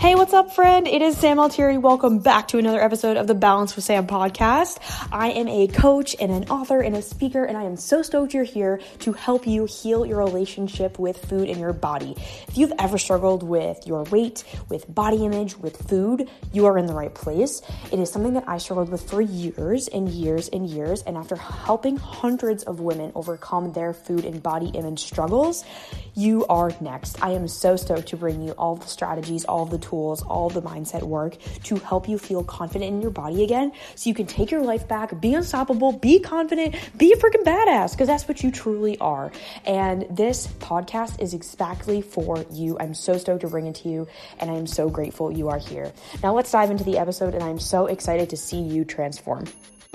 Hey, what's up, friend? It is Sam Altieri. Welcome back to another episode of the Balance with Sam podcast. I am a coach and an author and a speaker, and I am so stoked you're here to help you heal your relationship with food and your body. If you've ever struggled with your weight, with body image, with food, you are in the right place. It is something that I struggled with for years and years and years, and after helping hundreds of women overcome their food and body image struggles, you are next. I am so stoked to bring you all the strategies, all the tools, all the mindset work to help you feel confident in your body again so you can take your life back, be unstoppable, be confident, be a freaking badass, because that's what you truly are. And this podcast is exactly for you. I'm so stoked to bring it to you, and I am so grateful you are here. Now let's dive into the episode, and I'm so excited to see you transform.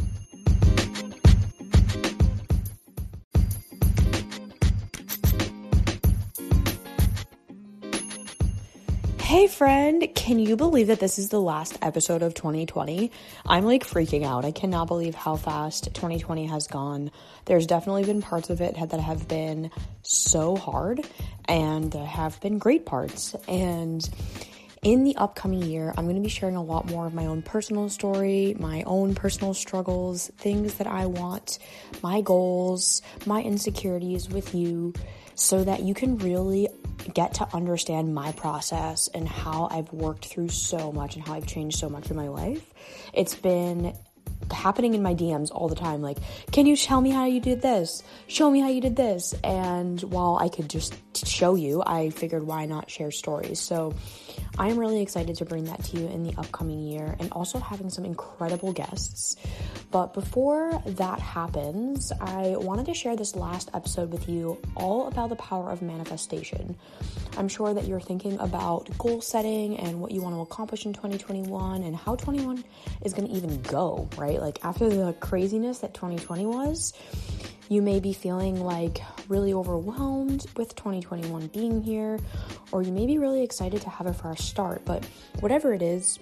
Hey friend, can you believe that this is the last episode of 2020? I'm like freaking out. I cannot believe how fast 2020 has gone. There's definitely been parts of it that have been so hard, and there have been great parts. And in the upcoming year, I'm going to be sharing a lot more of my own personal story, my own personal struggles, things that I want, my goals, my insecurities with you, so that you can really get to understand my process and how I've worked through so much and how I've changed so much in my life. It's been happening in my DMs all the time, like, can you tell me how you did this? Show me how you did this. And while I could just show you, I figured why not share stories. So I am really excited to bring that to you in the upcoming year, and also having some incredible guests. But before that happens, I wanted to share this last episode with you all about the power of manifestation. I'm sure that you're thinking about goal setting and what you want to accomplish in 2021 and how 21 is going to even go, right? Like, after the craziness that 2020 was, you may be feeling like really overwhelmed with 2021 being here, or you may be really excited to have a fresh start. But whatever it is,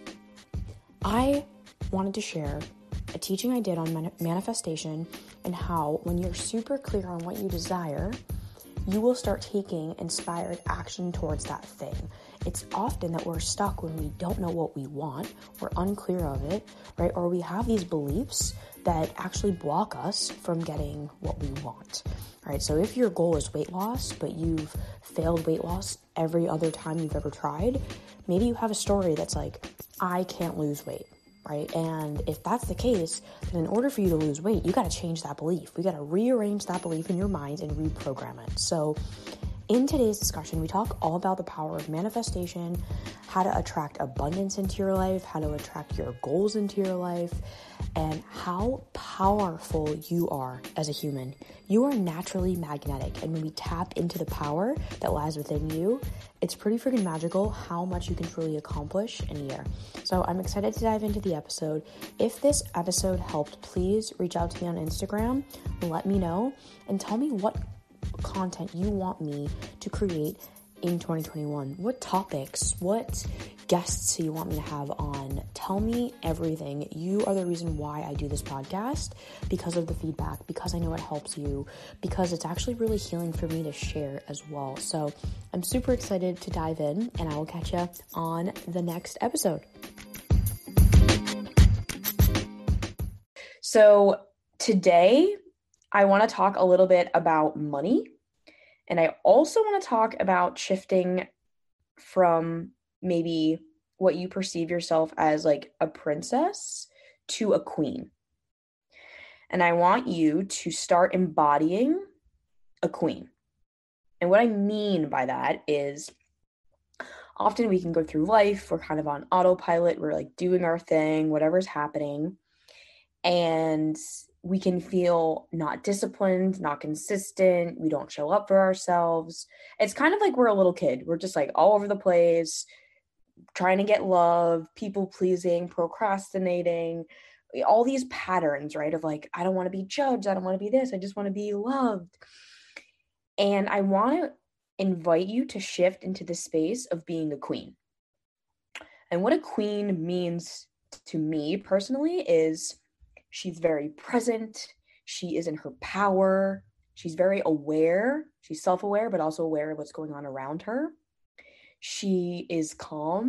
I wanted to share a teaching I did on manifestation, and how when you're super clear on what you desire, you will start taking inspired action towards that thing. It's often that we're stuck when we don't know what we want, we're unclear of it, right? Or we have these beliefs that actually block us from getting what we want. All right, so if your goal is weight loss, but you've failed weight loss every other time you've ever tried, maybe you have a story that's like, I can't lose weight, right? And if that's the case, then in order for you to lose weight, you got to change that belief. We got to rearrange that belief in your mind and reprogram it. So in today's discussion, we talk all about the power of manifestation, how to attract abundance into your life, how to attract your goals into your life, and how powerful you are as a human. You are naturally magnetic, and when we tap into the power that lies within you, it's pretty freaking magical how much you can truly accomplish in a year. So I'm excited to dive into the episode. If this episode helped, please reach out to me on Instagram, let me know, and tell me what content you want me to create in 2021. What topics, what guests you want me to have on. Tell me everything. You are the reason why I do this podcast, because of the feedback, because I know it helps you, because it's actually really healing for me to share as well. So I'm super excited to dive in, and I will catch you on the next episode. So today I want to talk a little bit about money. And I also want to talk about shifting from maybe what you perceive yourself as like a princess to a queen. And I want you to start embodying a queen. And what I mean by that is, often we can go through life, we're kind of on autopilot, we're like doing our thing, whatever's happening, and we can feel not disciplined, not consistent. We don't show up for ourselves. It's kind of like we're a little kid. We're just like all over the place, trying to get love, people pleasing, procrastinating, all these patterns, right? Of like, I don't want to be judged. I don't want to be this. I just want to be loved. And I want to invite you to shift into the space of being a queen. And what a queen means to me personally is, she's very present. She is in her power. She's very aware. She's self-aware, but also aware of what's going on around her. She is calm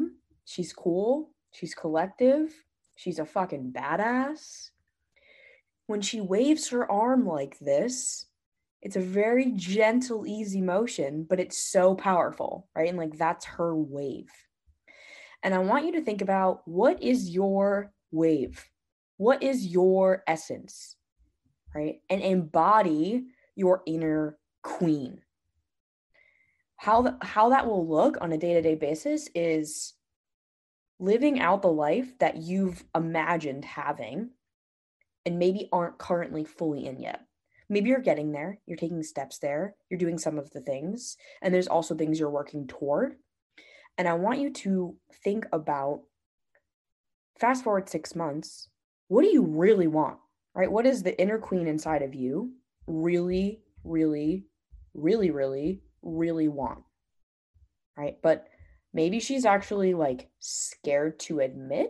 She's cool. She's collective. She's a fucking badass. When she waves her arm like this, it's a very gentle, easy motion, but it's so powerful, right? And like that's her wave. And I want you to think about, what is your wave? What is your essence, right? And embody your inner queen. How that will look on a day-to-day basis is living out the life that you've imagined having and maybe aren't currently fully in yet. Maybe you're getting there, you're taking steps there, you're doing some of the things, and there's also things you're working toward. And I want you to think about, fast forward 6 months, what do you really want, right? What is the inner queen inside of you really, really, really, really, really want, right? But maybe she's actually like scared to admit,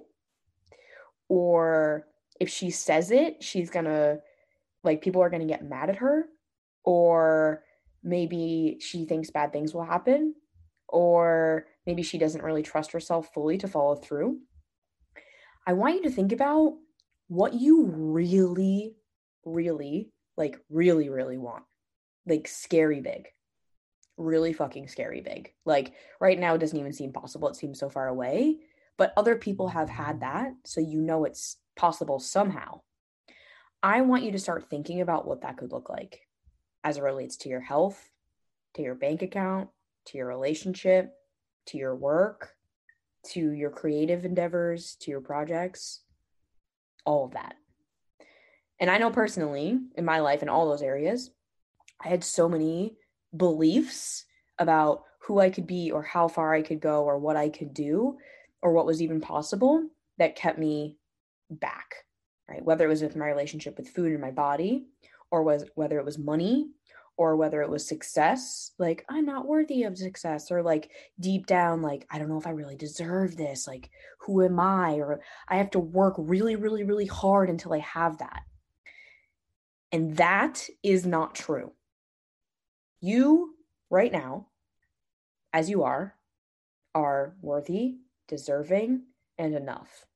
or if she says it, she's gonna, like, people are gonna get mad at her, or maybe she thinks bad things will happen, or maybe she doesn't really trust herself fully to follow through. I want you to think about what you really, really, like really, really want. Like scary big. Really fucking scary big. Like right now it doesn't even seem possible. It seems so far away, but other people have had that, so you know it's possible somehow. I want you to start thinking about what that could look like as it relates to your health, to your bank account, to your relationship, to your work, to your creative endeavors, to your projects, all of that. And I know personally in my life, in all those areas, I had so many beliefs about who I could be or how far I could go or what I could do or what was even possible that kept me back, right? Whether it was with my relationship with food and my body, or whether it was money, or whether it was success, like I'm not worthy of success, or like deep down, like I don't know if I really deserve this, like who am I, or I have to work really, really, really hard until I have that. And that is not true. You, right now, as you are worthy, deserving, and enough.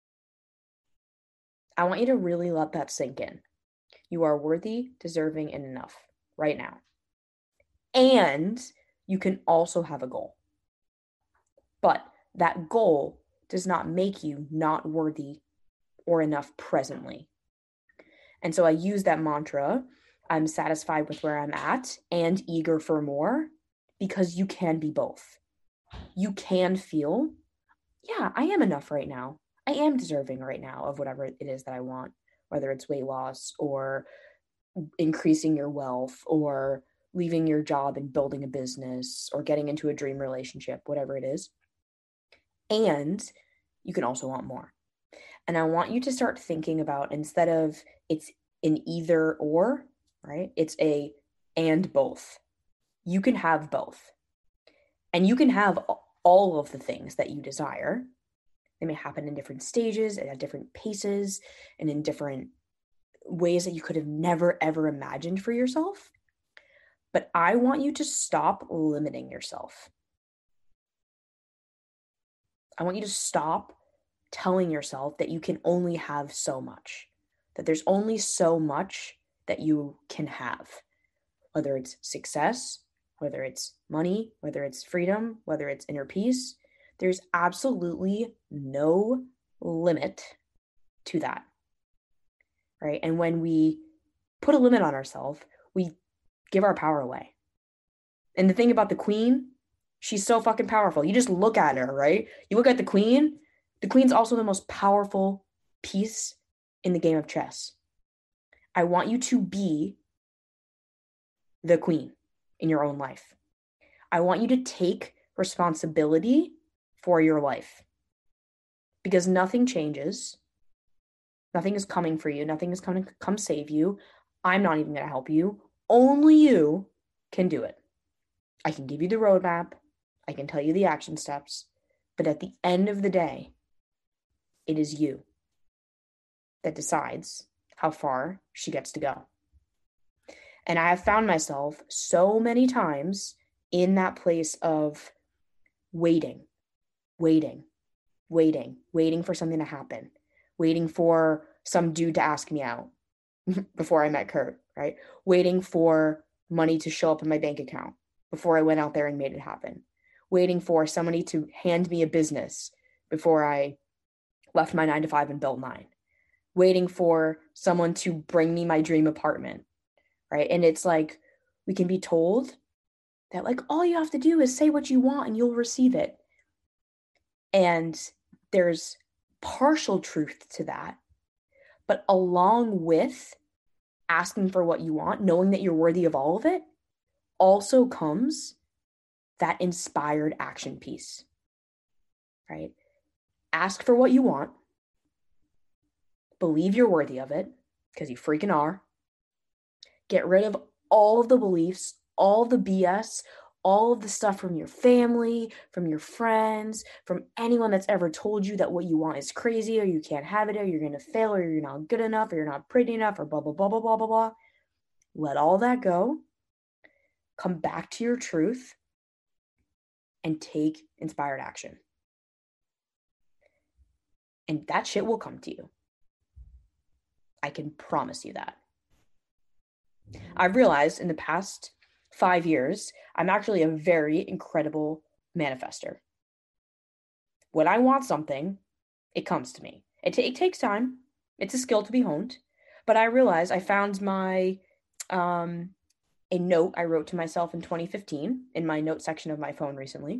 I want you to really let that sink in. You are worthy, deserving, and enough right now. And you can also have a goal. But that goal does not make you not worthy or enough presently. And so I use that mantra, I'm satisfied with where I'm at and eager for more, because you can be both. You can feel, yeah, I am enough right now. I am deserving right now of whatever it is that I want, whether it's weight loss or increasing your wealth or leaving your job and building a business or getting into a dream relationship, whatever it is. And you can also want more. And I want you to start thinking about, instead of it's an either or, right? It's a and both. You can have both. And you can have all of the things that you desire. They may happen in different stages and at different paces and in different ways that you could have never, ever imagined for yourself. But I want you to stop limiting yourself. I want you to stop telling yourself that you can only have so much, that there's only so much that you can have, whether it's success, whether it's money, whether it's freedom, whether it's inner peace. There's absolutely no limit to that, right? And when we put a limit on ourselves, we give our power away. And the thing about the queen, she's so fucking powerful. You just look at her, right? You look at the queen. The queen's also the most powerful piece in the game of chess. I want you to be the queen in your own life. I want you to take responsibility for your life, because nothing changes. Nothing is coming for you. Nothing is coming to come save you. I'm not even going to help you. Only you can do it. I can give you the roadmap. I can tell you the action steps. But at the end of the day, it is you that decides how far she gets to go. And I have found myself so many times in that place of waiting, waiting for something to happen, waiting for some dude to ask me out before I met Kurt, right? Waiting for money to show up in my bank account before I went out there and made it happen. Waiting for somebody to hand me a business before I left my 9 to 5 and built mine. Waiting for someone to bring me my dream apartment, right? And it's like, we can be told that like all you have to do is say what you want and you'll receive it. And there's partial truth to that. But along with asking for what you want, knowing that you're worthy of all of it, also comes that inspired action piece, right? Ask for what you want. Believe you're worthy of it, because you freaking are. Get rid of all of the beliefs, all of the BS, all of the stuff from your family, from your friends, from anyone that's ever told you that what you want is crazy, or you can't have it, or you're going to fail, or you're not good enough, or you're not pretty enough, or blah, blah, blah, blah, blah, blah, blah. Let all that go. Come back to your truth and take inspired action. And that shit will come to you. I can promise you that. I've realized in the past 5 years, I'm actually a very incredible manifester. When I want something, it comes to me. It takes time. It's a skill to be honed. But I realized I found my a note I wrote to myself in 2015 in my note section of my phone recently.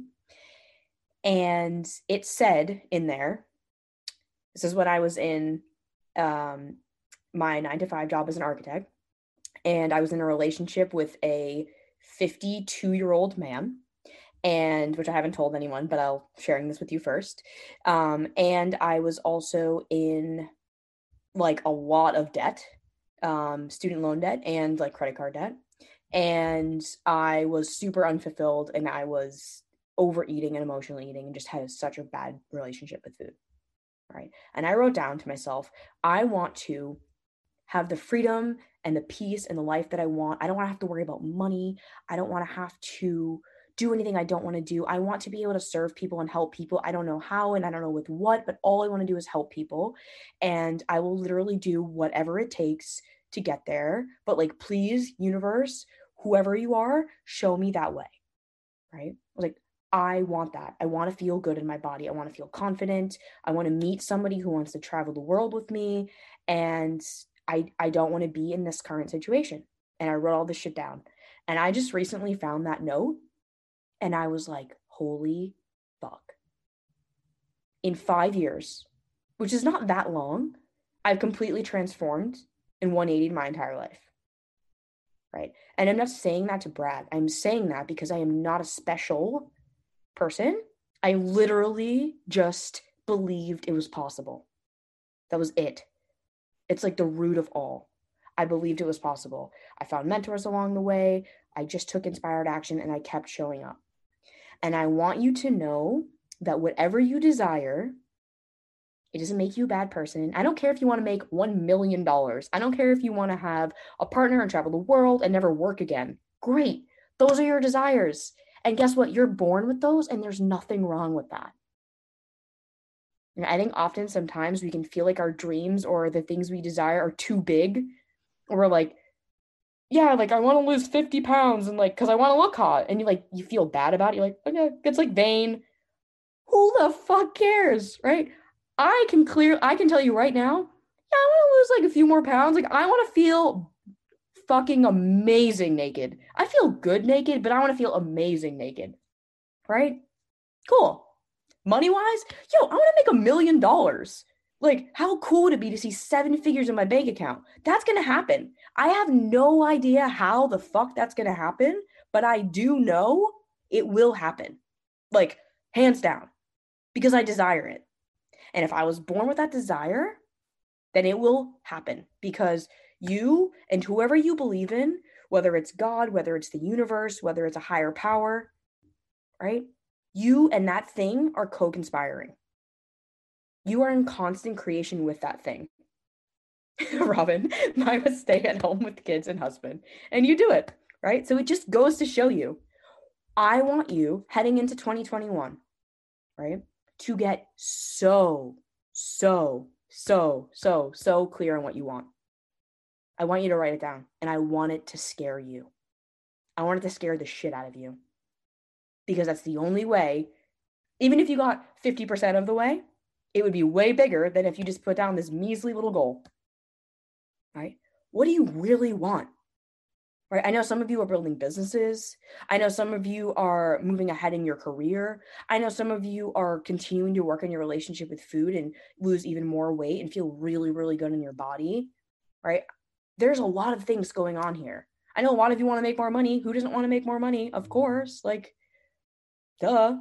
And it said in there, this is when I was in my 9 to 5 job as an architect. And I was in a relationship with a 52-year-old man, and which I haven't told anyone, but I'll sharing this with you first. And I was also in like a lot of debt, student loan debt and like credit card debt. And I was super unfulfilled, and I was overeating and emotionally eating and just had such a bad relationship with food. Right. And I wrote down to myself, I want to have the freedom and the peace and the life that I want. I don't want to have to worry about money. I don't want to have to do anything I don't want to do. I want to be able to serve people and help people. I don't know how and I don't know with what, but all I want to do is help people. And I will literally do whatever it takes to get there. But like, please, universe, whoever you are, show me that way. Right? Like, I want that. I want to feel good in my body. I want to feel confident. I want to meet somebody who wants to travel the world with me. And I don't want to be in this current situation. And I wrote all this shit down. And I just recently found that note. And I was like, holy fuck. In 5 years, which is not that long, I've completely transformed in 180 my entire life. Right? And I'm not saying that to brag. I'm saying that because I am not a special person. I literally just believed it was possible. That was it. It's like the root of all. I believed it was possible. I found mentors along the way. I just took inspired action and I kept showing up. And I want you to know that whatever you desire, it doesn't make you a bad person. I don't care if you want to make $1 million. I don't care if you want to have a partner and travel the world and never work again. Great. Those are your desires. And guess what? You're born with those, and there's nothing wrong with that. And I think often sometimes we can feel like our dreams or the things we desire are too big. Or we're like, yeah, like I want to lose 50 pounds and like, cause I want to look hot. And you feel bad about it. You're like, okay, it's like vain. Who the fuck cares, right? I can tell you right now, yeah, I want to lose like a few more pounds. Like I want to feel fucking amazing naked. I feel good naked, but I want to feel amazing naked, right? Cool. Money-wise, I want to make $1 million. Like, how cool would it be to see 7 figures in my bank account? That's going to happen. I have no idea how the fuck that's going to happen, but I do know it will happen. Like, hands down, because I desire it. And if I was born with that desire, then it will happen because you and whoever you believe in, whether it's God, whether it's the universe, whether it's a higher power, right? You and that thing are co-conspiring. You are in constant creation with that thing. Robin, I would stay at home with kids and husband, and you do it, right? So it just goes to show you, I want you heading into 2021, right? to get so clear on what you want. I want you to write it down, and I want it to scare you. I want it to scare the shit out of you, because that's the only way. Even if you got 50% of the way, it would be way bigger than if you just put down this measly little goal, right? What do you really want? Right? I know some of you are building businesses. I know some of you are moving ahead in your career. I know some of you are continuing to work on your relationship with food and lose even more weight and feel really, really good in your body, right? There's a lot of things going on here. I know a lot of you want to make more money. Who doesn't want to make more money? Of course, like, duh.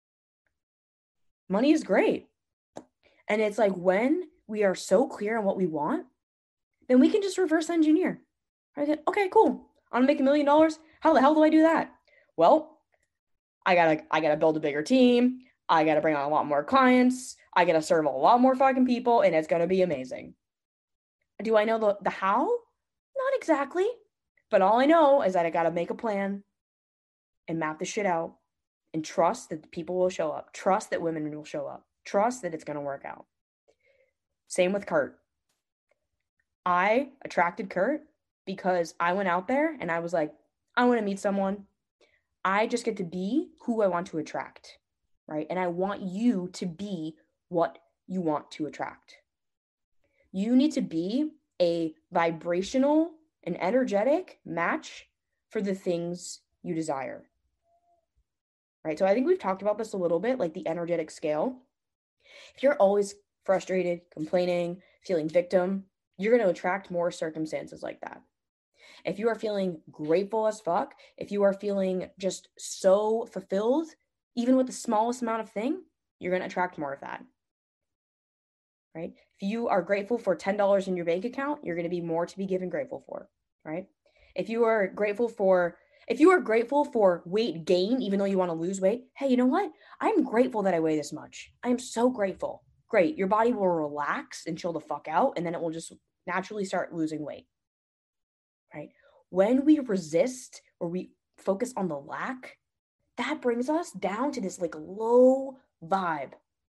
Money is great. And it's like, when we are so clear on what we want, then we can just reverse engineer. Right? Okay, cool. I'm gonna make $1 million. How the hell do I do that? Well, I gotta build a bigger team. I gotta bring on a lot more clients. I gotta serve a lot more fucking people, and it's gonna be amazing. Do I know the how? Not exactly. But all I know is that I gotta make a plan and map the shit out and trust that people will show up. Trust that women will show up. Trust that it's gonna work out. Same with Kurt. I attracted Kurt because I went out there and I was like, I want to meet someone. I just get to be who I want to attract, right? And I want you to be what you want to attract. You need to be a vibrational and energetic match for the things you desire, right? So I think we've talked about this a little bit, like the energetic scale. If you're always frustrated, complaining, feeling victim, you're going to attract more circumstances like that. If you are feeling grateful as fuck, if you are feeling just so fulfilled, even with the smallest amount of thing, you're going to attract more of that, right? If you are grateful for $10 in your bank account, you're going to be more to be given grateful for, right? If you are grateful for weight gain, even though you want to lose weight, hey, you know what? I'm grateful that I weigh this much. I am so grateful. Great. Your body will relax and chill the fuck out, and then it will just naturally start losing weight, right? When we resist or we focus on the lack, that brings us down to this like low vibe.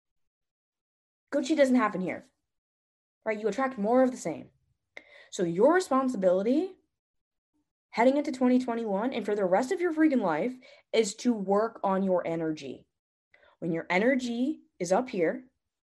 Gucci doesn't happen here, right? You attract more of the same. So your responsibility heading into 2021 and for the rest of your freaking life is to work on your energy. When your energy is up here,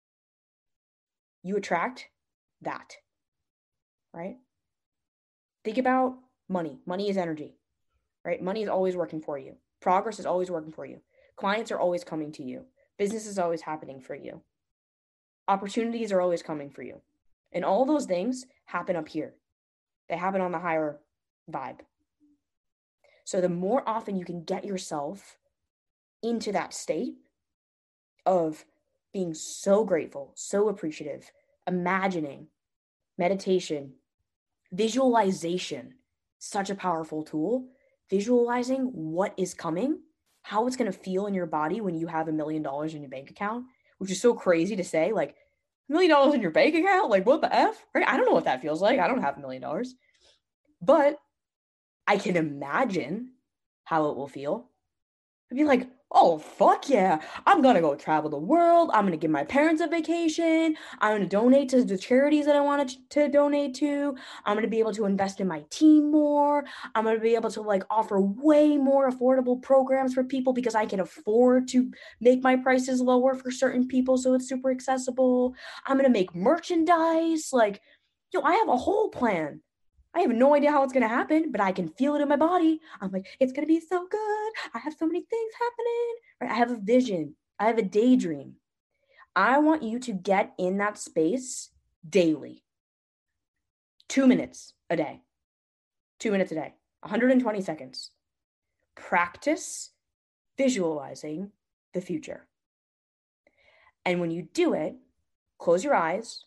you attract that, right? Think about money. Money is energy, right? Money is always working for you. Progress is always working for you. Clients are always coming to you. Business is always happening for you. Opportunities are always coming for you. And all those things happen up here. They happen on the higher vibe. So the more often you can get yourself into that state of being so grateful, so appreciative, imagining, meditation, visualization, such a powerful tool. Visualizing what is coming, how it's going to feel in your body when you have $1 million in your bank account, which is so crazy to say, like, $1 million in your bank account? Like, what the F? Right? I don't know what that feels like. I don't have $1 million. But I can imagine how it will feel. I'd be like, oh, fuck yeah. I'm going to go travel the world. I'm going to give my parents a vacation. I'm going to donate to the charities that I wanted to donate to. I'm going to be able to invest in my team more. I'm going to be able to like offer way more affordable programs for people because I can afford to make my prices lower for certain people so it's super accessible. I'm going to make merchandise. Like, I have a whole plan. I have no idea how it's going to happen, but I can feel it in my body. I'm like, it's going to be so good. I have so many things happening. Right? I have a vision. I have a daydream. I want you to get in that space daily. 2 minutes a day. 2 minutes a day. 120 seconds. Practice visualizing the future. And when you do it, close your eyes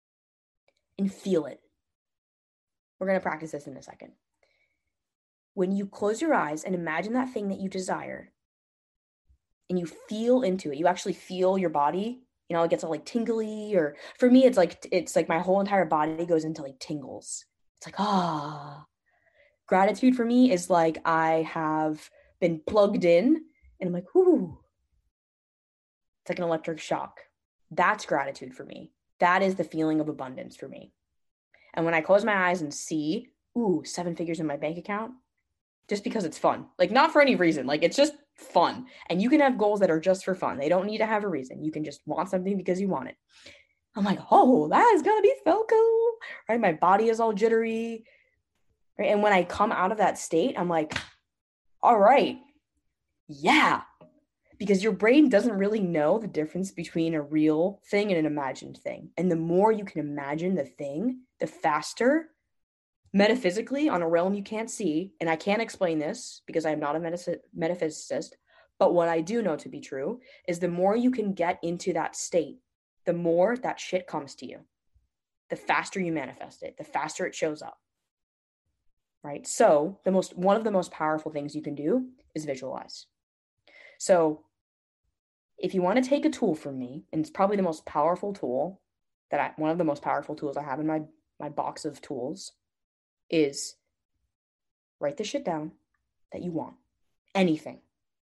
and feel it. We're going to practice this in a second. When you close your eyes and imagine that thing that you desire and you feel into it, you actually feel your body, it gets all like tingly, or for me, it's like my whole entire body goes into like tingles. It's like, gratitude for me is like I have been plugged in and I'm like, ooh, It's like an electric shock. That's gratitude for me. That is the feeling of abundance for me. And when I close my eyes and see, ooh, 7 figures in my bank account, just because it's fun, like not for any reason, like it's just fun. And you can have goals that are just for fun. They don't need to have a reason. You can just want something because you want it. I'm like, oh, that is gonna be so cool, right? My body is all jittery, right? And when I come out of that state, I'm like, all right, yeah, because your brain doesn't really know the difference between a real thing and an imagined thing. And the more you can imagine the thing, the faster, metaphysically, on a realm you can't see, and I can't explain this because I am not a metaphysicist, but what I do know to be true is the more you can get into that state, the more that shit comes to you. The faster you manifest it, the faster it shows up. Right? So one of the most powerful things you can do is visualize. So if you want to take a tool from me, and it's probably the most powerful tool one of the most powerful tools I have in my box of tools, is write the shit down that you want. Anything.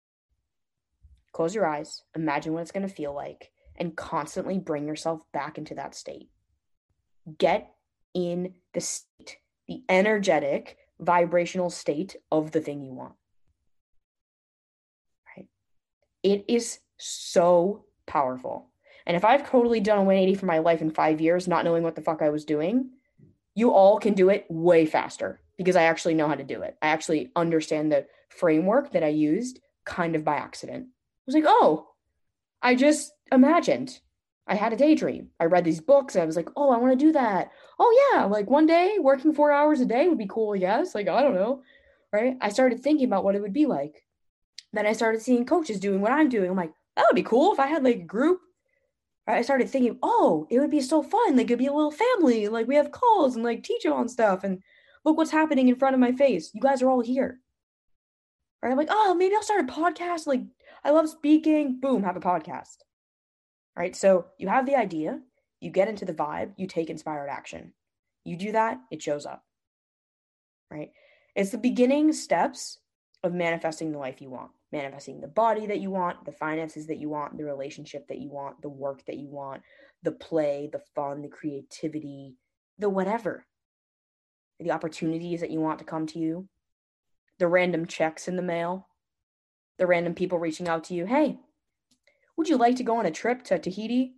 Close your eyes, imagine what it's going to feel like, and constantly bring yourself back into that state. Get in the state, the energetic, vibrational state of the thing you want. Right? It is so powerful. And if I've totally done a 180 for my life in 5 years, not knowing what the fuck I was doing, you all can do it way faster because I actually know how to do it. I actually understand the framework that I used kind of by accident. I was like, oh, I just imagined. I had a daydream. I read these books. I was like, oh, I want to do that. Oh, yeah. Like one day working 4 hours a day would be cool. Yes. Like, I don't know. Right. I started thinking about what it would be like. Then I started seeing coaches doing what I'm doing. I'm like, that would be cool if I had like a group. Right? I started thinking, oh, it would be so fun. Like it'd be a little family. Like we have calls and like teach them on stuff. And look what's happening in front of my face. You guys are all here. Right? I'm like, oh, maybe I'll start a podcast. Like I love speaking. Boom, have a podcast. Right? So you have the idea, you get into the vibe, you take inspired action. You do that, it shows up. Right? It's the beginning steps of manifesting the life you want. Manifesting the body that you want, the finances that you want, the relationship that you want, the work that you want, the play, the fun, the creativity, the whatever. The opportunities that you want to come to you, the random checks in the mail, the random people reaching out to you. Hey, would you like to go on a trip to Tahiti?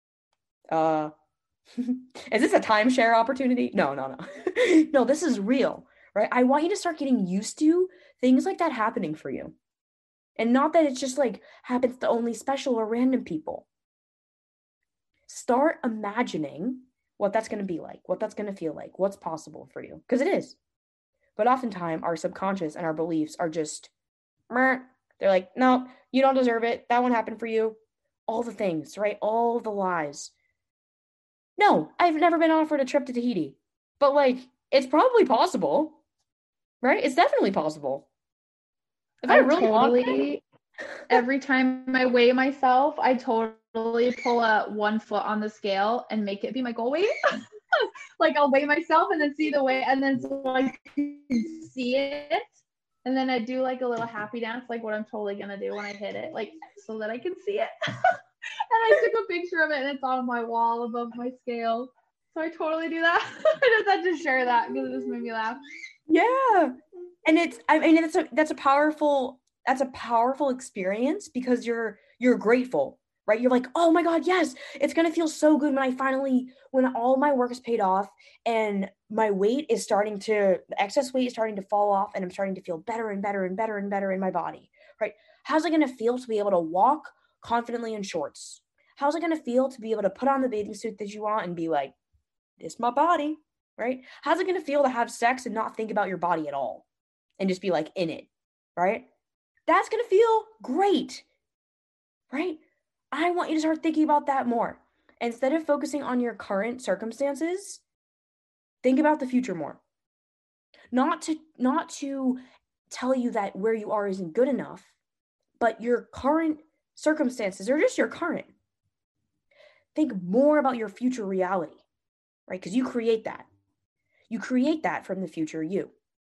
Is this a timeshare opportunity? No. No, this is real, right? I want you to start getting used to things like that happening for you. And not that it's just like happens to only special or random people. Start imagining what that's going to be like, what that's going to feel like, what's possible for you. Because it is. But oftentimes our subconscious and our beliefs are just, they're like, no, you don't deserve it. That won't happen for you. All the things, right? All the lies. No, I've never been offered a trip to Tahiti. But like, it's probably possible, right? It's definitely possible. If I really totally, every time I weigh myself, I totally pull a 1 foot on the scale and make it be my goal weight. Like I'll weigh myself and then see the weight, and then so I can see it. And then I do like a little happy dance, like what I'm totally gonna do when I hit it, like so that I can see it. And I took a picture of it and it's on my wall above my scale. So I totally do that. I just had to share that because it just made me laugh. Yeah. And that's a powerful experience because you're grateful, right? You're like, oh my God, yes, it's gonna feel so good when all my work is paid off and my weight is the excess weight is starting to fall off and I'm starting to feel better and better and better and better in my body, right? How's it gonna feel to be able to walk confidently in shorts? How's it gonna feel to be able to put on the bathing suit that you want and be like, this is my body, right? How's it gonna feel to have sex and not think about your body at all? And just be like in it, right? That's going to feel great, right? I want you to start thinking about that more. Instead of focusing on your current circumstances, think about the future more. Not to tell you that where you are isn't good enough, but your current circumstances are just your current. Think more about your future reality, right? Because you create that. You create that from the future you.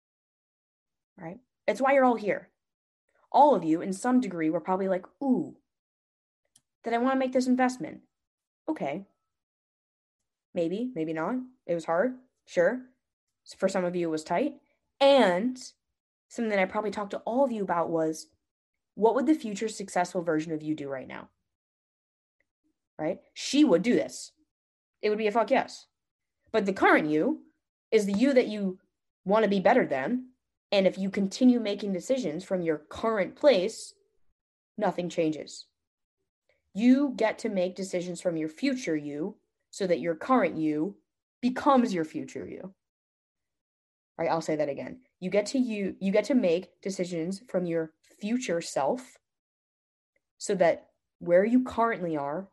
Right? It's why you're all here. All of you, in some degree, were probably like, ooh, that I want to make this investment. Okay. Maybe, maybe not. It was hard. Sure. For some of you, it was tight. And something that I probably talked to all of you about was, what would the future successful version of you do right now? Right? She would do this. It would be a fuck yes. But the current you is the you that you want to be better than. And if you continue making decisions from your current place, nothing changes. You get to make decisions from your future you so that your current you becomes your future you. All right, I'll say that again. You get to make decisions from your future self so that where you currently are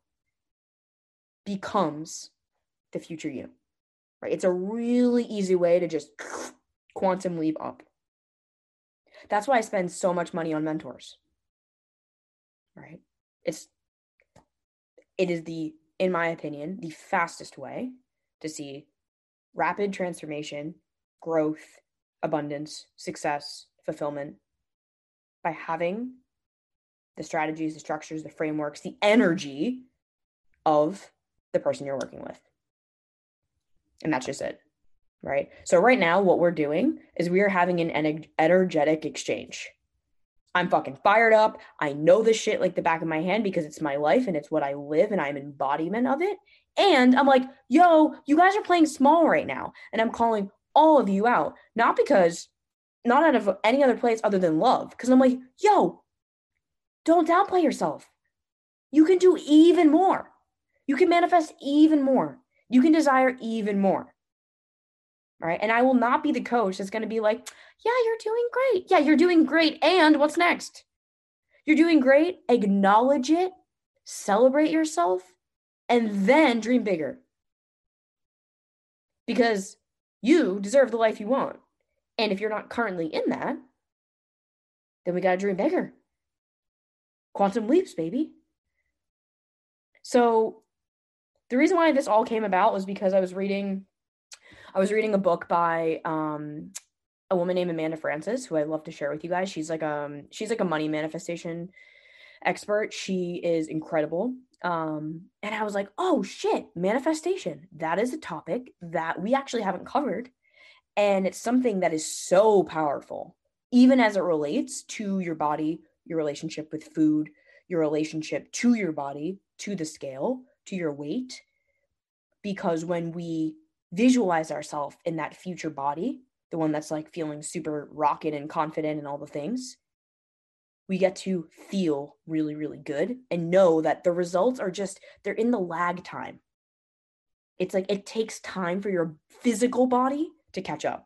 becomes the future you. Right? It's a really easy way to just quantum leap up. That's why I spend so much money on mentors. Right? It is in my opinion, the fastest way to see rapid transformation, growth, abundance, success, fulfillment by having the strategies, the structures, the frameworks, the energy of the person you're working with. And that's just it, right? So right now, what we're doing is we are having an energetic exchange. I'm fucking fired up. I know this shit like the back of my hand because it's my life and it's what I live and I'm embodiment of it. And I'm like, yo, you guys are playing small right now. And I'm calling all of you out, not out of any other place other than love. Because I'm like, yo, don't downplay yourself. You can do even more. You can manifest even more. You can desire even more. Right? And I will not be the coach that's going to be like, yeah, you're doing great. Yeah, you're doing great. And what's next? You're doing great. Acknowledge it. Celebrate yourself. And then dream bigger. Because you deserve the life you want. And if you're not currently in that, then we got to dream bigger. Quantum leaps, baby. So the reason why this all came about was because I was reading a book by a woman named Amanda Frances, who I love to share with you guys. She's like a money manifestation expert. She is incredible. And I was like, oh shit, manifestation. That is a topic that we actually haven't covered. And it's something that is so powerful, even as it relates to your body, your relationship with food, your relationship to your body, to the scale, to your weight. Because when we visualize ourselves in that future body, the one that's like feeling super rocket and confident and all the things, we get to feel really, really good and know that the results are they're in the lag time. It's like it takes time for your physical body to catch up,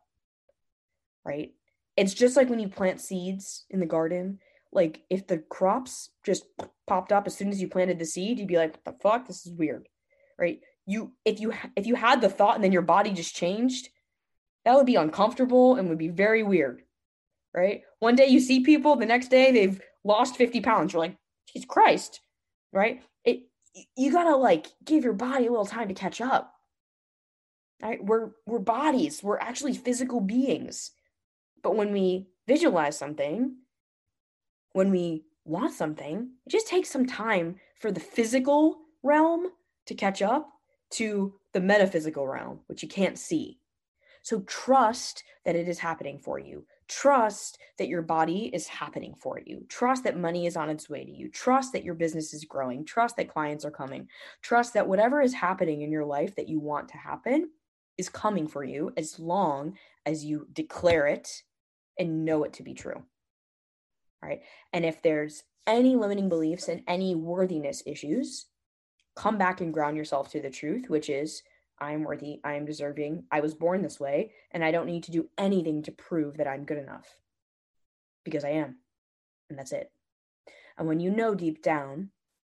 right? It's just like when you plant seeds in the garden. Like if the crops just popped up as soon as you planted the seed, you'd be like, what the fuck? This is weird, right? If you had the thought and then your body just changed, that would be uncomfortable and would be very weird, right? One day you see people, the next day they've lost 50 pounds. You're like, Jesus Christ, right? You gotta like give your body a little time to catch up. Right? We're bodies. We're actually physical beings. But when we visualize something, when we want something, it just takes some time for the physical realm to catch up to the metaphysical realm, which you can't see. So trust that it is happening for you. Trust that your body is happening for you. Trust that money is on its way to you. Trust that your business is growing. Trust that clients are coming. Trust that whatever is happening in your life that you want to happen is coming for you as long as you declare it and know it to be true. All right. And if there's any limiting beliefs and any worthiness issues, come back and ground yourself to the truth, which is, I am worthy, I am deserving, I was born this way, and I don't need to do anything to prove that I'm good enough. Because I am. And that's it. And when you know deep down,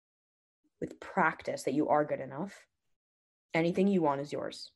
with practice, that you are good enough, anything you want is yours.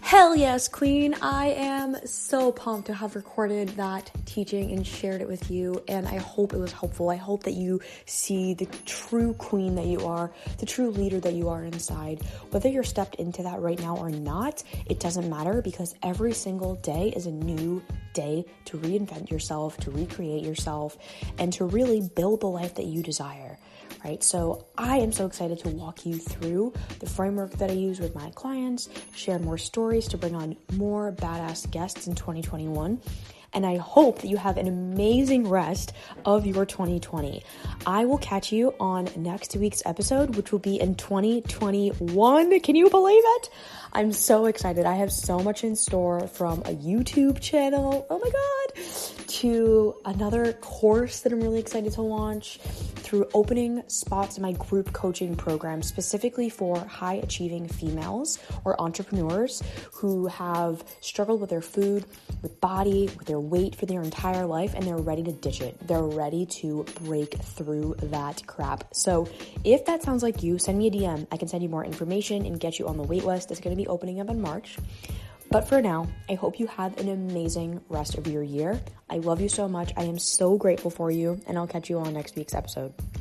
Hell yes, queen. I am so pumped to have recorded that teaching and shared it with you, and I hope it was helpful. I hope that you see the true queen that you are, the true leader that you are inside. Whether you're stepped into that right now or not, it doesn't matter, because every single day is a new day to reinvent yourself, to recreate yourself, and to really build the life that you desire. Right? So I am so excited to walk you through the framework that I use with my clients, share more stories to bring on more badass guests in 2021. And I hope that you have an amazing rest of your 2020. I will catch you on next week's episode, which will be in 2021. Can you believe it? I'm so excited. I have so much in store, from a YouTube channel, oh my God, to another course that I'm really excited to launch, through opening spots in my group coaching program specifically for high achieving females or entrepreneurs who have struggled with their food, with body, with their weight for their entire life, and they're ready to ditch it. They're ready to break through that crap. So if that sounds like you, send me a DM. I can send you more information and get you on the wait list. It's going to be opening up in March. But for now, I hope you have an amazing rest of your year. I love you so much. I am so grateful for you, and I'll catch you on next week's episode.